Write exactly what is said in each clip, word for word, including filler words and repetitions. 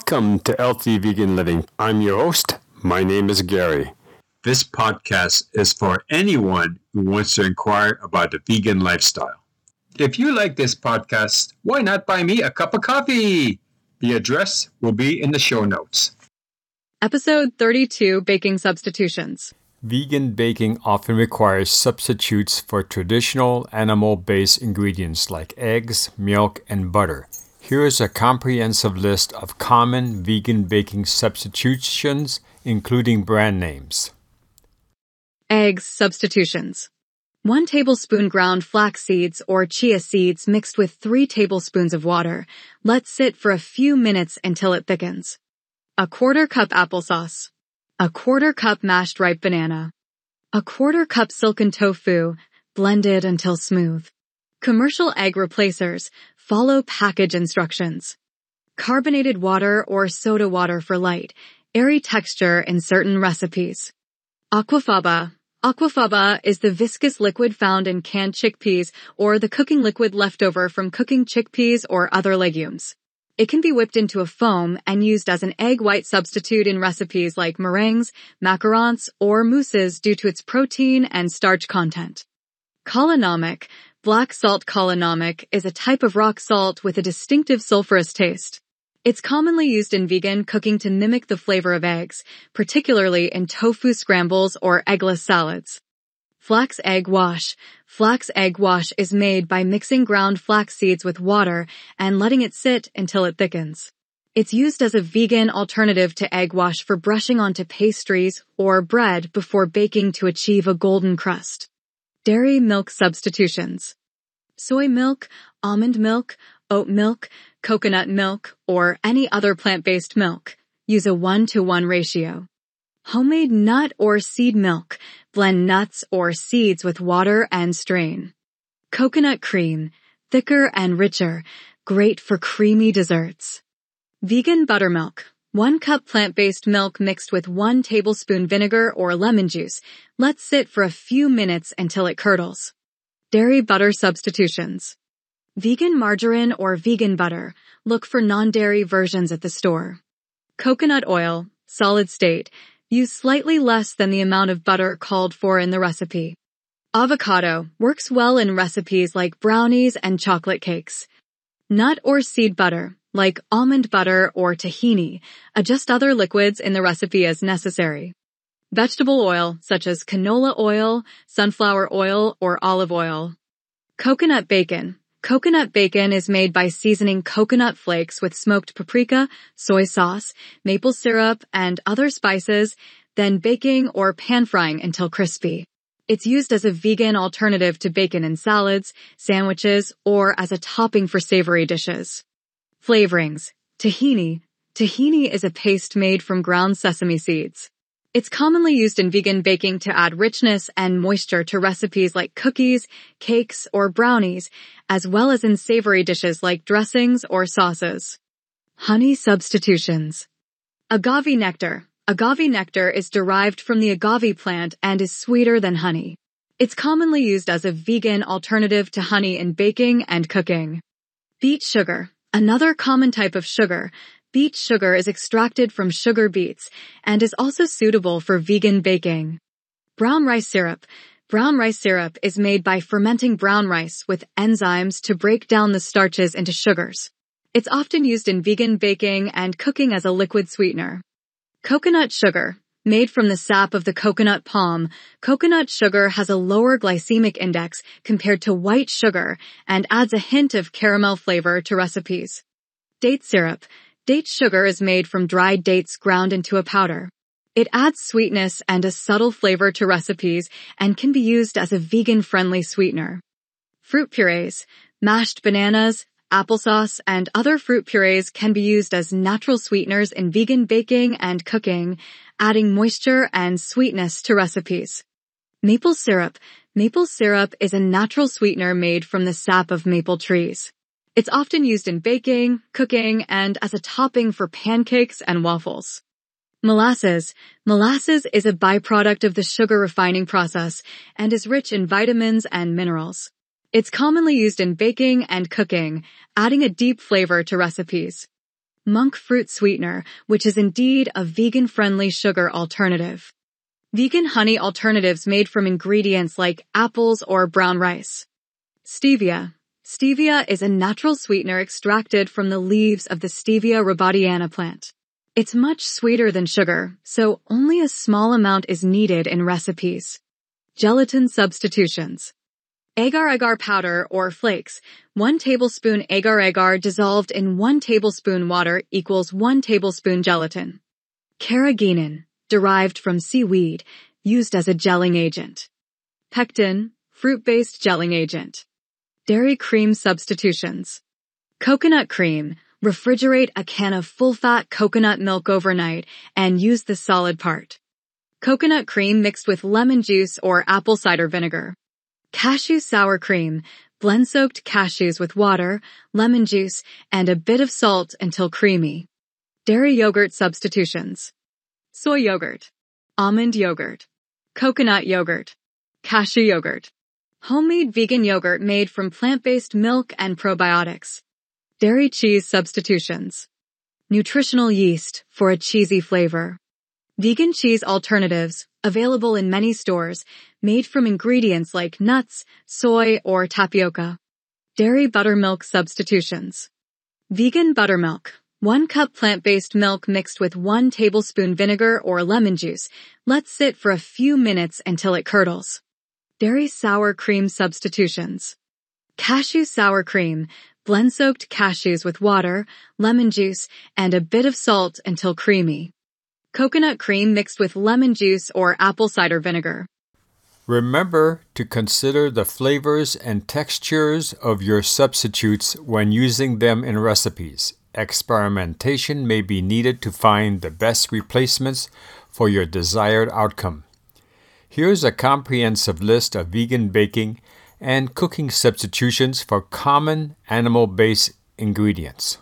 Welcome to Healthy Vegan Living. I'm your host. My name is Gary. This podcast is for anyone who wants to inquire about the vegan lifestyle. If you like this podcast, why not buy me a cup of coffee? The address will be in the show notes. Episode thirty-two, Baking Substitutions. Vegan baking often requires substitutes for traditional animal-based ingredients like eggs, milk, and butter. Here is a comprehensive list of common vegan baking substitutions, including brand names. Eggs substitutions. One tablespoon ground flax seeds or chia seeds mixed with three tablespoons of water. Let sit for a few minutes until it thickens. A quarter cup applesauce. A quarter cup mashed ripe banana. A quarter cup silken tofu, blended until smooth. Commercial egg replacers. Follow package instructions. Carbonated water or soda water for light, airy texture in certain recipes. Aquafaba. Aquafaba is the viscous liquid found in canned chickpeas or the cooking liquid leftover from cooking chickpeas or other legumes. It can be whipped into a foam and used as an egg white substitute in recipes like meringues, macarons, or mousses due to its protein and starch content. Kalanomic. Black salt kalanomic is a type of rock salt with a distinctive sulfurous taste. It's commonly used in vegan cooking to mimic the flavor of eggs, particularly in tofu scrambles or eggless salads. Flax egg wash. Flax egg wash is made by mixing ground flax seeds with water and letting it sit until it thickens. It's used as a vegan alternative to egg wash for brushing onto pastries or bread before baking to achieve a golden crust. Dairy milk substitutions. Soy milk, almond milk, oat milk, coconut milk, or any other plant-based milk. Use a one to one ratio. Homemade nut or seed milk. Blend nuts or seeds with water and strain. Coconut cream. Thicker and richer. Great for creamy desserts. Vegan buttermilk. One cup plant-based milk mixed with one tablespoon vinegar or lemon juice. Let sit for a few minutes until it curdles. Dairy butter substitutions. Vegan margarine or vegan butter. Look for non-dairy versions at the store. Coconut oil, solid state. Use slightly less than the amount of butter called for in the recipe. Avocado works well in recipes like brownies and chocolate cakes. Nut or seed butter, like almond butter or tahini. Adjust other liquids in the recipe as necessary. Vegetable oil, such as canola oil, sunflower oil, or olive oil. Coconut bacon. Coconut bacon is made by seasoning coconut flakes with smoked paprika, soy sauce, maple syrup, and other spices, then baking or pan-frying until crispy. It's used as a vegan alternative to bacon in salads, sandwiches, or as a topping for savory dishes. Flavorings. Tahini. Tahini is a paste made from ground sesame seeds. It's commonly used in vegan baking to add richness and moisture to recipes like cookies, cakes, or brownies, as well as in savory dishes like dressings or sauces. Honey substitutions. Agave nectar. Agave nectar is derived from the agave plant and is sweeter than honey. It's commonly used as a vegan alternative to honey in baking and cooking. Beet sugar. Another common type of sugar. Beet sugar is extracted from sugar beets and is also suitable for vegan baking. Brown rice syrup. Brown rice syrup is made by fermenting brown rice with enzymes to break down the starches into sugars. It's often used in vegan baking and cooking as a liquid sweetener. Coconut sugar. Made from the sap of the coconut palm, coconut sugar has a lower glycemic index compared to white sugar and adds a hint of caramel flavor to recipes. Date syrup. Date sugar is made from dried dates ground into a powder. It adds sweetness and a subtle flavor to recipes and can be used as a vegan-friendly sweetener. Fruit purees. Mashed bananas, applesauce, and other fruit purees can be used as natural sweeteners in vegan baking and cooking, adding moisture and sweetness to recipes. Maple syrup. Maple syrup is a natural sweetener made from the sap of maple trees. It's often used in baking, cooking, and as a topping for pancakes and waffles. Molasses. Molasses is a byproduct of the sugar refining process and is rich in vitamins and minerals. It's commonly used in baking and cooking, adding a deep flavor to recipes. monk fruit sweetener, which is indeed a vegan-friendly sugar alternative. Vegan honey alternatives made from ingredients like apples or brown rice. Stevia. Stevia is a natural sweetener extracted from the leaves of the Stevia rebaudiana plant. It's much sweeter than sugar, so only a small amount is needed in recipes. Gelatin substitutions. Agar-agar powder or flakes. One tablespoon agar-agar dissolved in one tablespoon water equals one tablespoon gelatin. Carrageenan, derived from seaweed, used as a gelling agent. Pectin, fruit-based gelling agent. Dairy cream substitutions. Coconut cream. Refrigerate a can of full-fat coconut milk overnight and use the solid part. Coconut cream mixed with lemon juice or apple cider vinegar. Cashew sour cream. Blend soaked cashews with water, lemon juice, and a bit of salt until creamy. Dairy yogurt substitutions. Soy yogurt. Almond yogurt. Coconut yogurt. Cashew yogurt. Homemade vegan yogurt made from plant-based milk and probiotics. Dairy cheese substitutions. Nutritional yeast for a cheesy flavor. Vegan cheese alternatives, available in many stores, made from ingredients like nuts, soy, or tapioca. Dairy buttermilk substitutions. Vegan buttermilk. One cup plant-based milk mixed with one tablespoon vinegar or lemon juice. Let sit for a few minutes until it curdles. Dairy sour cream substitutions. Cashew sour cream. Blend soaked cashews with water, lemon juice, and a bit of salt until creamy. Coconut cream mixed with lemon juice or apple cider vinegar. Remember to consider the flavors and textures of your substitutes when using them in recipes. Experimentation may be needed to find the best replacements for your desired outcome. Here's a comprehensive list of vegan baking and cooking substitutions for common animal-based ingredients.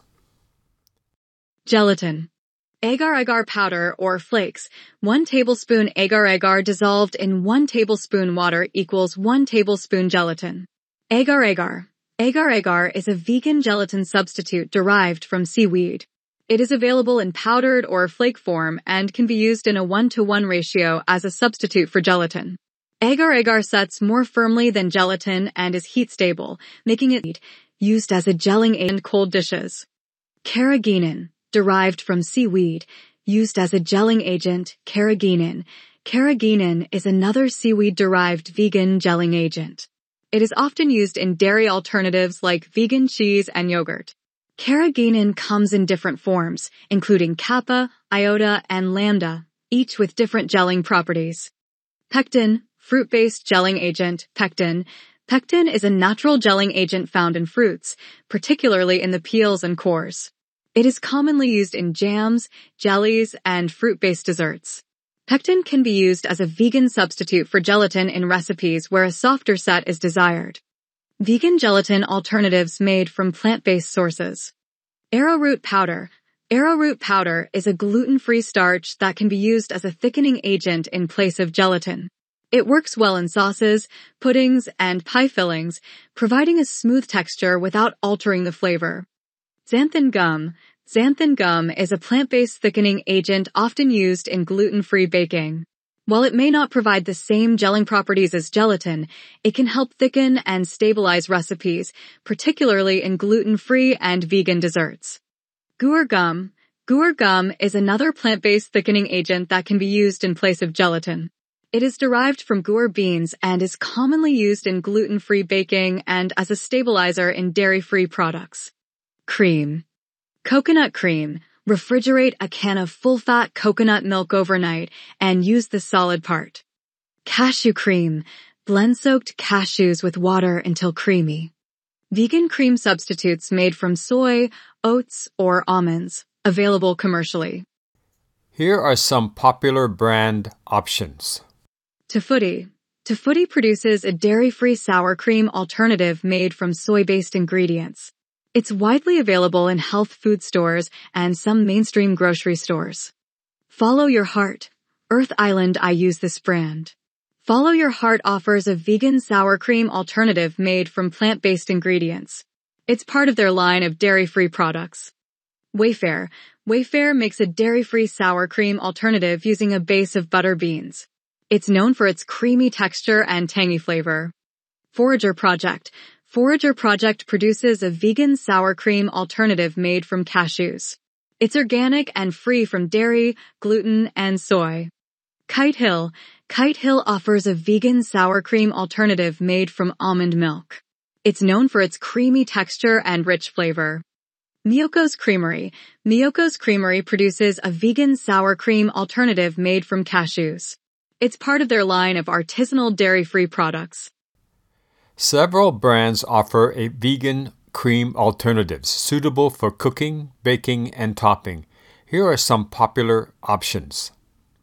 Gelatin. Agar-agar powder or flakes. One tablespoon agar-agar dissolved in one tablespoon water equals one tablespoon gelatin. Agar-agar. Agar-agar is a vegan gelatin substitute derived from seaweed. It is available in powdered or flake form and can be used in a one-to-one ratio as a substitute for gelatin. Agar-agar sets more firmly than gelatin and is heat-stable, making it used as a gelling agent in cold dishes. Carrageenan, derived from seaweed, used as a gelling agent, carrageenan. Carrageenan is another seaweed-derived vegan gelling agent. It is often used in dairy alternatives like vegan cheese and yogurt. Carrageenan comes in different forms, including kappa, iota, and lambda, each with different gelling properties. Pectin, fruit-based gelling agent, pectin. Pectin is a natural gelling agent found in fruits, particularly in the peels and cores. It is commonly used in jams, jellies, and fruit-based desserts. Pectin can be used as a vegan substitute for gelatin in recipes where a softer set is desired. Vegan gelatin alternatives made from plant-based sources. Arrowroot powder. Arrowroot powder is a gluten-free starch that can be used as a thickening agent in place of gelatin. It works well in sauces, puddings, and pie fillings, providing a smooth texture without altering the flavor. Xanthan gum. Xanthan gum is a plant-based thickening agent often used in gluten-free baking. While it may not provide the same gelling properties as gelatin, it can help thicken and stabilize recipes, particularly in gluten-free and vegan desserts. Guar gum. Guar gum is another plant-based thickening agent that can be used in place of gelatin. It is derived from guar beans and is commonly used in gluten-free baking and as a stabilizer in dairy-free products. Cream. Coconut cream. Refrigerate a can of full-fat coconut milk overnight and use the solid part. Cashew cream. Blend soaked cashews with water until creamy. Vegan cream substitutes made from soy, oats, or almonds, available commercially. Here are some popular brand options. Tafuti. Tafuti produces a dairy-free sour cream alternative made from soy-based ingredients. It's widely available in health food stores and some mainstream grocery stores. Follow Your Heart. Earth Island I use this brand. Follow Your Heart offers a vegan sour cream alternative made from plant-based ingredients. It's part of their line of dairy-free products. Wayfair. Wayfair makes a dairy-free sour cream alternative using a base of butter beans. It's known for its creamy texture and tangy flavor. Forager Project. Forager Project produces a vegan sour cream alternative made from cashews. It's organic and free from dairy, gluten, and soy. Kite Hill. Kite Hill offers a vegan sour cream alternative made from almond milk. It's known for its creamy texture and rich flavor. Miyoko's Creamery. Miyoko's Creamery produces a vegan sour cream alternative made from cashews. It's part of their line of artisanal dairy-free products. Several brands offer a vegan cream alternatives suitable for cooking, baking, and topping. Here are some popular options.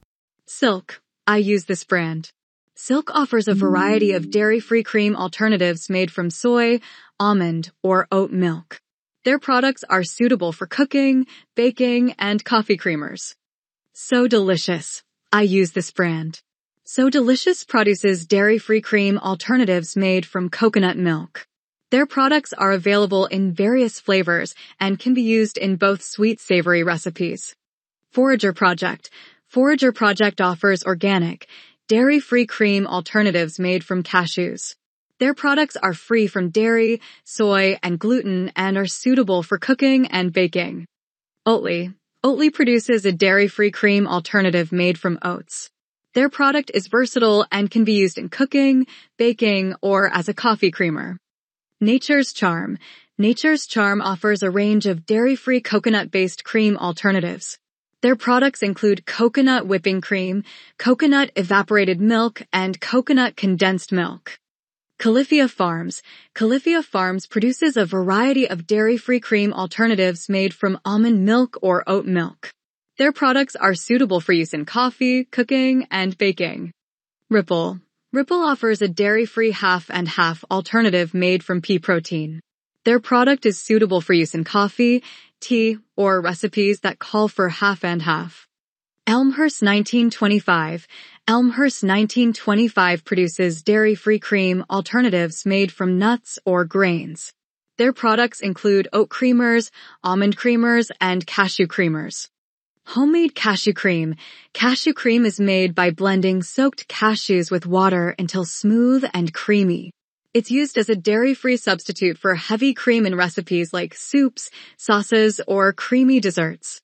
Silk. I use this brand. Silk offers a variety of dairy-free cream alternatives made from soy, almond, or oat milk. Their products are suitable for cooking, baking, and coffee creamers. So Delicious. I use this brand. So Delicious produces dairy-free cream alternatives made from coconut milk. Their products are available in various flavors and can be used in both sweet savory recipes. Forager Project. Forager Project offers organic, dairy-free cream alternatives made from cashews. Their products are free from dairy, soy, and gluten and are suitable for cooking and baking. Oatly. Oatly produces a dairy-free cream alternative made from oats. Their product is versatile and can be used in cooking, baking, or as a coffee creamer. Nature's Charm. Nature's Charm offers a range of dairy-free coconut-based cream alternatives. Their products include coconut whipping cream, coconut evaporated milk, and coconut condensed milk. Califia Farms. Califia Farms produces a variety of dairy-free cream alternatives made from almond milk or oat milk. Their products are suitable for use in coffee, cooking, and baking. Ripple. Ripple offers a dairy-free half and half alternative made from pea protein. Their product is suitable for use in coffee, tea, or recipes that call for half and half. Elmhurst nineteen twenty-five. Elmhurst nineteen twenty-five produces dairy-free cream alternatives made from nuts or grains. Their products include oat creamers, almond creamers, and cashew creamers. Homemade cashew cream. Cashew cream is made by blending soaked cashews with water until smooth and creamy. It's used as a dairy-free substitute for heavy cream in recipes like soups, sauces, or creamy desserts.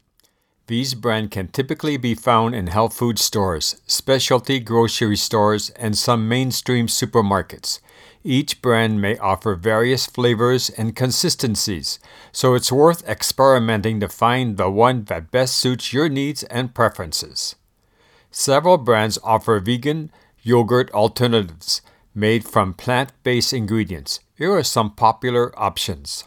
These brands can typically be found in health food stores, specialty grocery stores, and some mainstream supermarkets. Each brand may offer various flavors and consistencies, so it's worth experimenting to find the one that best suits your needs and preferences. Several brands offer vegan yogurt alternatives made from plant-based ingredients. Here are some popular options.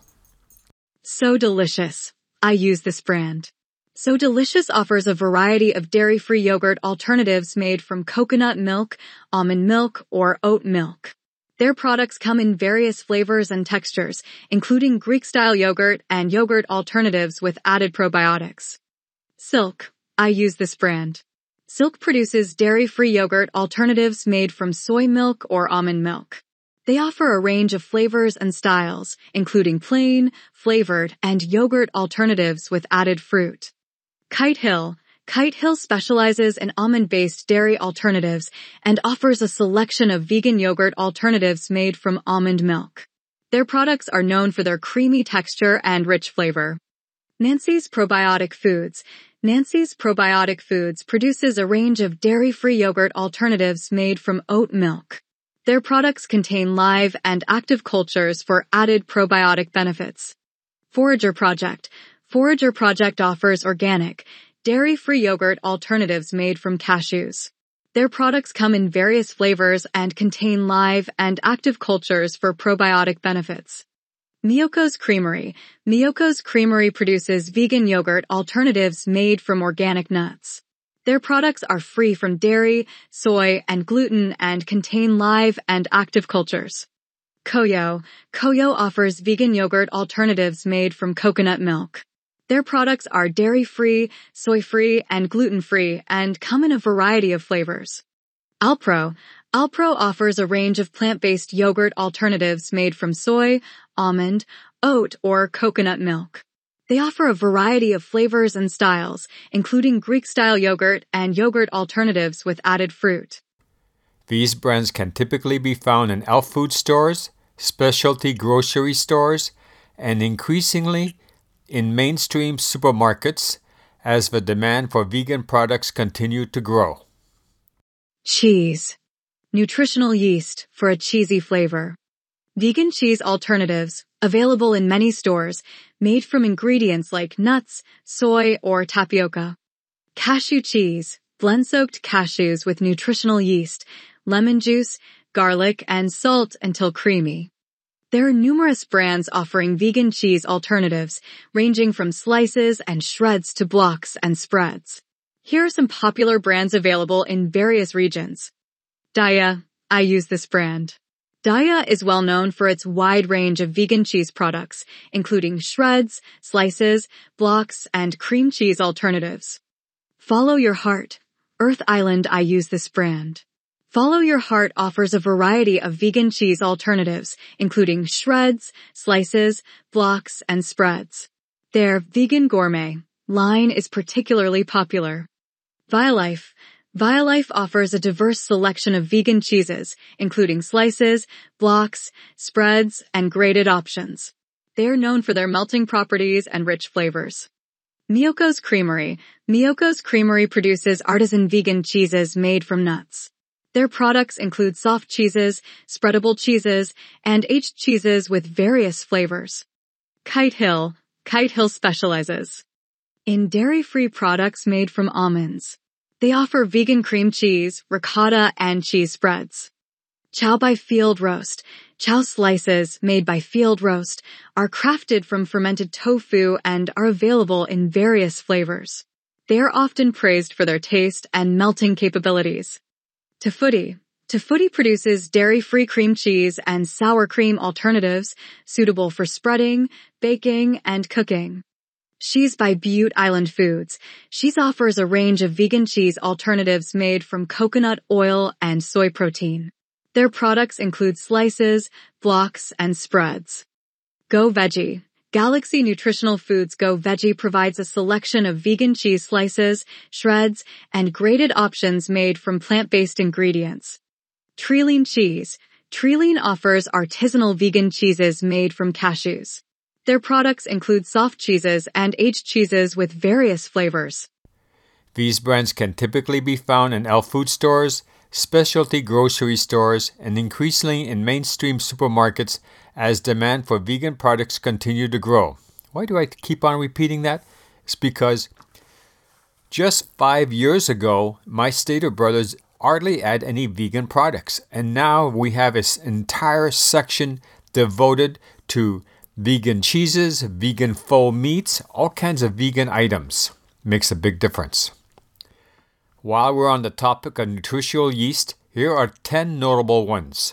So Delicious. I use this brand. So Delicious offers a variety of dairy-free yogurt alternatives made from coconut milk, almond milk, or oat milk. Their products come in various flavors and textures, including Greek-style yogurt and yogurt alternatives with added probiotics. Silk. I use this brand. Silk produces dairy-free yogurt alternatives made from soy milk or almond milk. They offer a range of flavors and styles, including plain, flavored, and yogurt alternatives with added fruit. Kite Hill. Kite Hill specializes in almond-based dairy alternatives and offers a selection of vegan yogurt alternatives made from almond milk. Their products are known for their creamy texture and rich flavor. Nancy's Probiotic Foods. Nancy's Probiotic Foods produces a range of dairy-free yogurt alternatives made from oat milk. Their products contain live and active cultures for added probiotic benefits. Forager Project. Forager Project offers organic, dairy-free yogurt alternatives made from cashews. Their products come in various flavors and contain live and active cultures for probiotic benefits. Miyoko's Creamery. Miyoko's Creamery produces vegan yogurt alternatives made from organic nuts. Their products are free from dairy, soy, and gluten and contain live and active cultures. Koyo. Koyo offers vegan yogurt alternatives made from coconut milk. Their products are dairy-free, soy-free, and gluten-free and come in a variety of flavors. Alpro. Alpro offers a range of plant-based yogurt alternatives made from soy, almond, oat, or coconut milk. They offer a variety of flavors and styles, including Greek-style yogurt and yogurt alternatives with added fruit. These brands can typically be found in health food stores, specialty grocery stores, and increasingly in mainstream supermarkets as the demand for vegan products continue to grow. Cheese. Nutritional yeast for a cheesy flavor. Vegan cheese alternatives, available in many stores, made from ingredients like nuts, soy, or tapioca. Cashew cheese, blend-soaked cashews with nutritional yeast, lemon juice, garlic, and salt until creamy. There are numerous brands offering vegan cheese alternatives, ranging from slices and shreds to blocks and spreads. Here are some popular brands available in various regions. Daiya. I use this brand. Daiya is well known for its wide range of vegan cheese products, including shreds, slices, blocks, and cream cheese alternatives. Follow Your Heart. Earth Island. I use this brand. Follow Your Heart offers a variety of vegan cheese alternatives, including shreds, slices, blocks, and spreads. Their vegan gourmet line is particularly popular. Violife. Violife offers a diverse selection of vegan cheeses, including slices, blocks, spreads, and grated options. They are known for their melting properties and rich flavors. Miyoko's Creamery. Miyoko's Creamery produces artisan vegan cheeses made from nuts. Their products include soft cheeses, spreadable cheeses, and aged cheeses with various flavors. Kite Hill. Kite Hill specializes in dairy-free products made from almonds. They offer vegan cream cheese, ricotta, and cheese spreads. Chow by Field Roast. Chow slices made by Field Roast are crafted from fermented tofu and are available in various flavors. They are often praised for their taste and melting capabilities. Tofutty. Tofutty produces dairy-free cream cheese and sour cream alternatives suitable for spreading, baking, and cooking. She's by Butte Island Foods. She's offers a range of vegan cheese alternatives made from coconut oil and soy protein. Their products include slices, blocks, and spreads. Go Veggie. Galaxy Nutritional Foods Go Veggie provides a selection of vegan cheese slices, shreds, and grated options made from plant-based ingredients. Treeline Cheese. Treeline offers artisanal vegan cheeses made from cashews. Their products include soft cheeses and aged cheeses with various flavors. These brands can typically be found in health food stores, specialty grocery stores, and increasingly in mainstream supermarkets as demand for vegan products continue to grow. Why do I keep on repeating that? It's because just five years ago, my Stater brothers hardly had any vegan products, and now we have an entire section devoted to vegan cheeses, vegan faux meats, all kinds of vegan items. Makes a big difference. While we're on the topic of nutritional yeast, here are ten notable ones.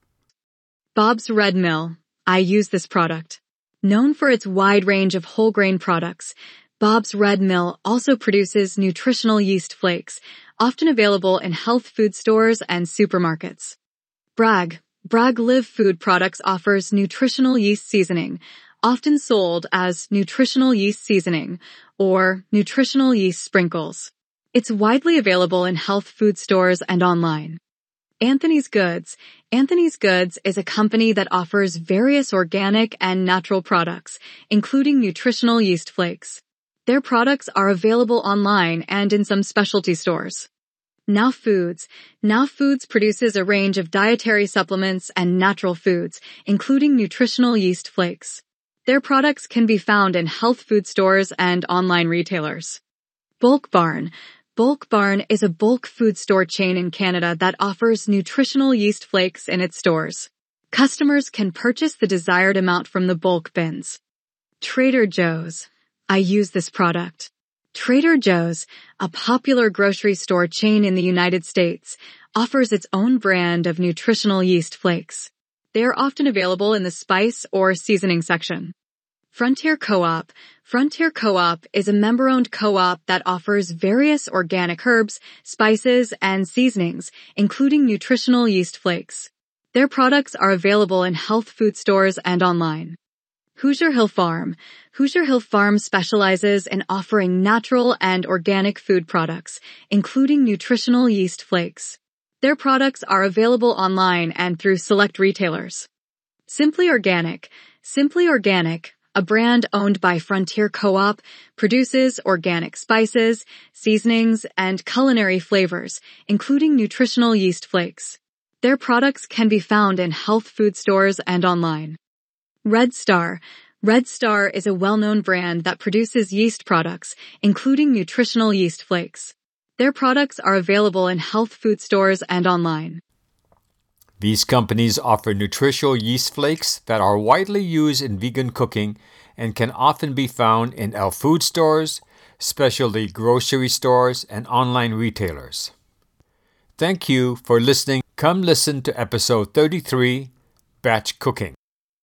Bob's Red Mill. I use this product. Known for its wide range of whole grain products, Bob's Red Mill also produces nutritional yeast flakes, often available in health food stores and supermarkets. Bragg. Bragg Live Food Products offers nutritional yeast seasoning, often sold as nutritional yeast seasoning or nutritional yeast sprinkles. It's widely available in health food stores and online. Anthony's Goods. Anthony's Goods is a company that offers various organic and natural products, including nutritional yeast flakes. Their products are available online and in some specialty stores. Now Foods. Now Foods produces a range of dietary supplements and natural foods, including nutritional yeast flakes. Their products can be found in health food stores and online retailers. Bulk Barn. Bulk Barn is a bulk food store chain in Canada that offers nutritional yeast flakes in its stores. Customers can purchase the desired amount from the bulk bins. Trader Joe's. I use this product. Trader Joe's, a popular grocery store chain in the United States, offers its own brand of nutritional yeast flakes. They are often available in the spice or seasoning section. Frontier Co-op. Frontier Co-op is a member-owned co-op that offers various organic herbs, spices, and seasonings, including nutritional yeast flakes. Their products are available in health food stores and online. Hoosier Hill Farm. Hoosier Hill Farm specializes in offering natural and organic food products, including nutritional yeast flakes. Their products are available online and through select retailers. Simply Organic. Simply Organic, a brand owned by Frontier Co-op, produces organic spices, seasonings, and culinary flavors, including nutritional yeast flakes. Their products can be found in health food stores and online. Red Star. Red Star is a well-known brand that produces yeast products, including nutritional yeast flakes. Their products are available in health food stores and online. These companies offer nutritional yeast flakes that are widely used in vegan cooking and can often be found in health food stores, specialty grocery stores, and online retailers. Thank you for listening. Come listen to episode thirty-three, Batch Cooking.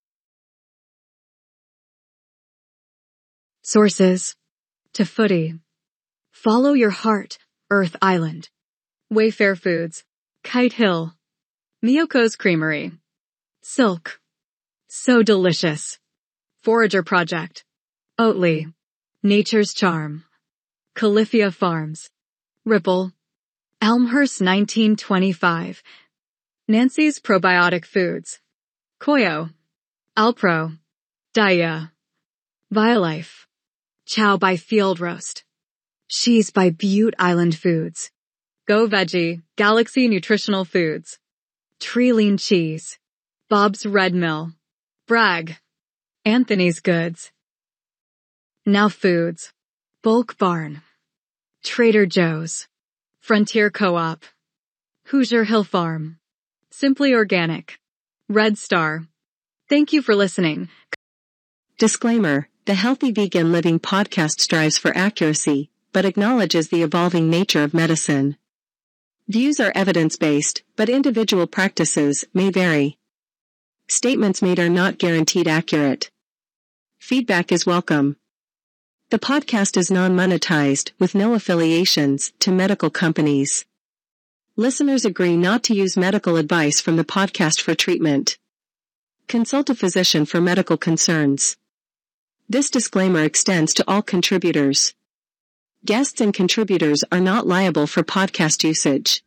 Sources: Tofooty, Follow Your Heart, Earth Island, Wayfair Foods, Kite Hill, Miyoko's Creamery, Silk, So Delicious, Forager Project, Oatly, Nature's Charm, Califia Farms, Ripple, Elmhurst nineteen twenty-five, Nancy's Probiotic Foods, Koyo, Alpro, Daiya, Violife, Chow by Field Roast, She's by Butte Island Foods, Go Veggie, Galaxy Nutritional Foods, Tree Lean Cheese, Bob's Red Mill, Bragg, Anthony's Goods, Now Foods, Bulk Barn, Trader Joe's, Frontier Co-op, Hoosier Hill Farm, Simply Organic, Red Star. Thank you for listening. Disclaimer: the Healthy Vegan Living podcast strives for accuracy, but acknowledges the evolving nature of medicine. Views are evidence-based, but individual practices may vary. Statements made are not guaranteed accurate. Feedback is welcome. The podcast is non-monetized, with no affiliations to medical companies. Listeners agree not to use medical advice from the podcast for treatment. Consult a physician for medical concerns. This disclaimer extends to all contributors. Guests and contributors are not liable for podcast usage.